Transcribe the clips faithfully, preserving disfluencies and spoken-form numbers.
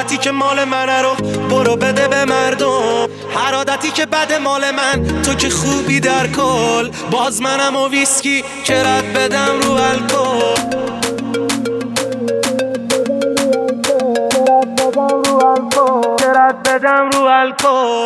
عادتی که مال منه رو برو بده به مردم. هر عادتی که بده مال من، تو که خوبی در کل. باز منم و ویسکی که رد بدم رو الکل. که رد بدم رو الکل.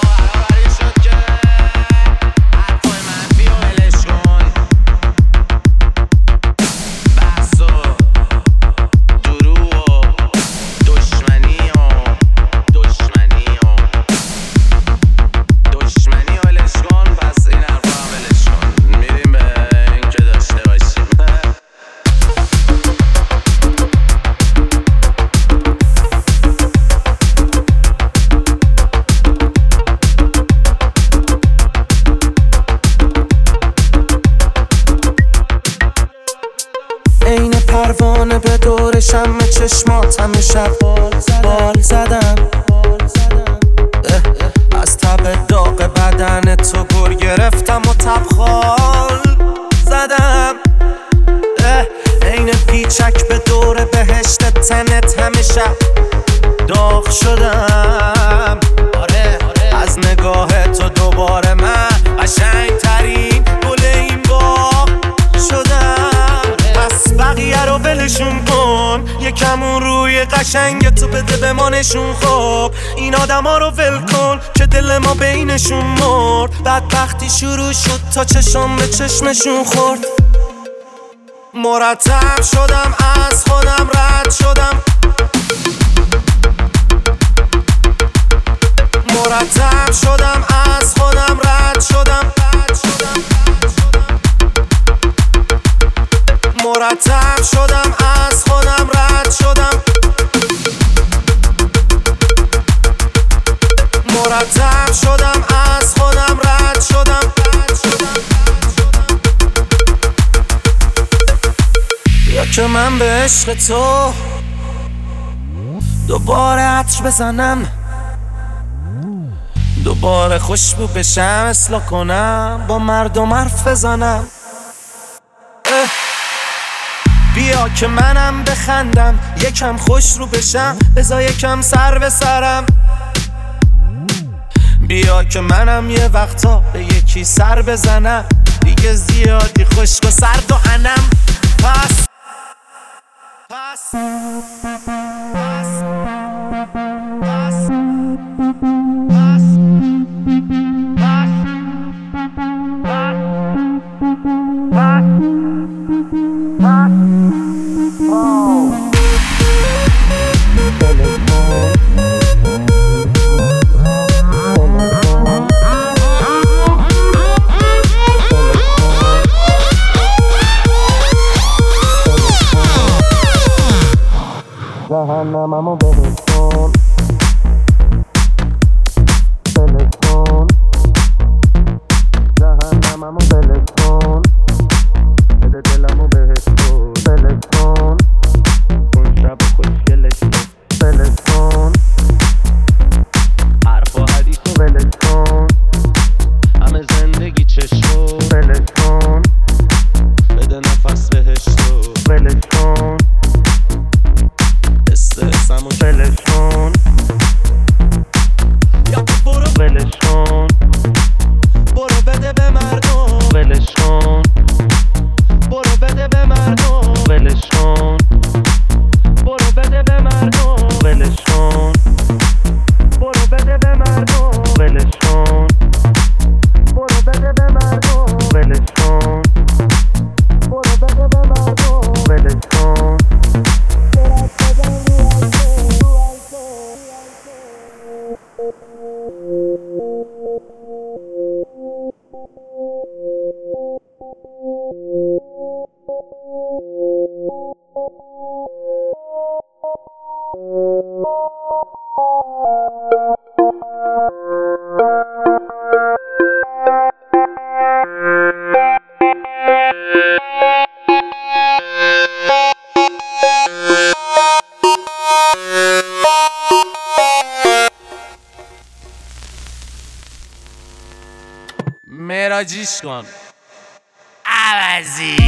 پروانه به دور شمع چشمات همه شب بال زدم. از تب داغ بدن تو گر گرفتم و تبخال زدم. عین پیچک به دور بهشت تنت همه شب داغ شدم. از نگاه تو دوباره من قشنگ ترین گل این باغ شدم. پس بقیه رو ولشون کن، یکمون روی قشنگ تو بده به ما نشون. خب این آدم ها رو ول کن که دل ما بینشون مرد. بدبختی شروع شد تا چشم به چشمشون خورد. مرتب شدم از خودم رد شدم. مرتب شدم از خودم رد شدم. مرتب شدم از خودم رد شدم. مرتب شدم از خودم رد شدم. یا که من به عشق تو دوباره عطر بزنم، دوباره خوشبو بشم، اصلاح کنم، با مردم حرف بزنم. بیا که منم بخندم، یکم خوش رو بشم، بذار یکم سر به سرم. بیا که منم یه وقتا به یکی سر بزنم، دیگه زیادی خشک و سرد و انم. پس پس پس پس جهنممو ببسون بلسون، جهنممو بلسون، بده دلمو بهش تو بلسون. اون شب خوشگلش بلسون، حرف و حدیثو بلسون، همه زندگی چشمو بلسون، بده نفس بهش تو بلسون. استرسمو بلشون، یا برو بلشون، برو بده به مردم بلشون، برو بده به مردم بلشون، برو بده به مردم بلشون، برو بده به مردم بلشون، برو بده به مردم بلشون، برو بده به مردم بلشون. مراجیش کن عوضی.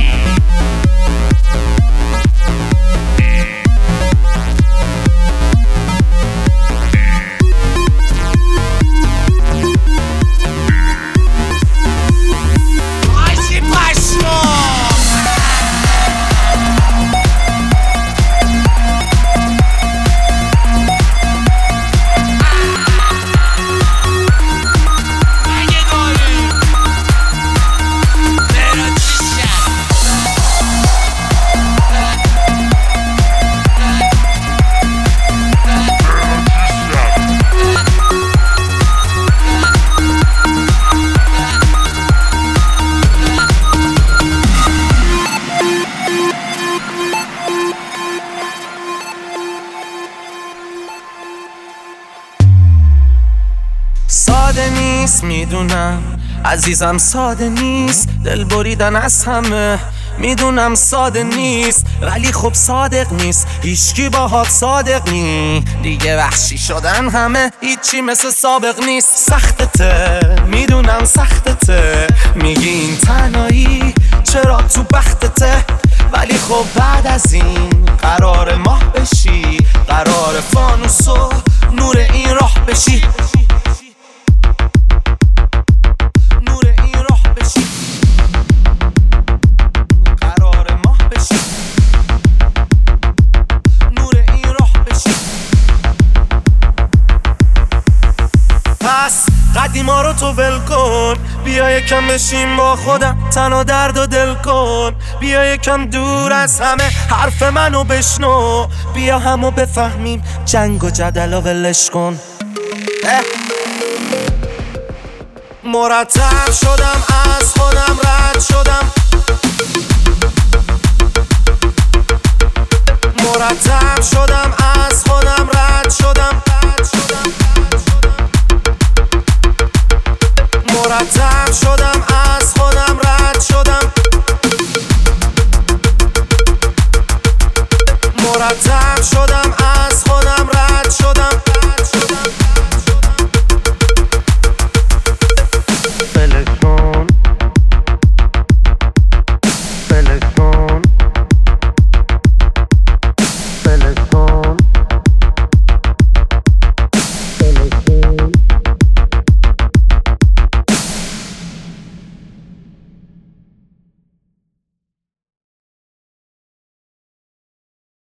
نیست میدونم عزیزم ساده نیست دل بریدن از همه میدونم ساده نیست ولی خب صادق نیست هیچکی باهات صادق نی دیگه وحشی شدن همه هیچی مثل سابق نیست سختته میدونم سختته میگی این تنهایی چرا تو بختته ولی خب بعد از این قرار ماه بشی قرار فانوس و نور این راه بشی نور این راه بشی قرار ماه بشی نور این راه بشی پس قدیما رو تو ول کن بیا یکم بشین با خودم تن و درد و دل کن بیا یکم دور از همه حرف منو بشنو بیا همو بفهمیم جنگ و جدل و ولش کن مرتب شدم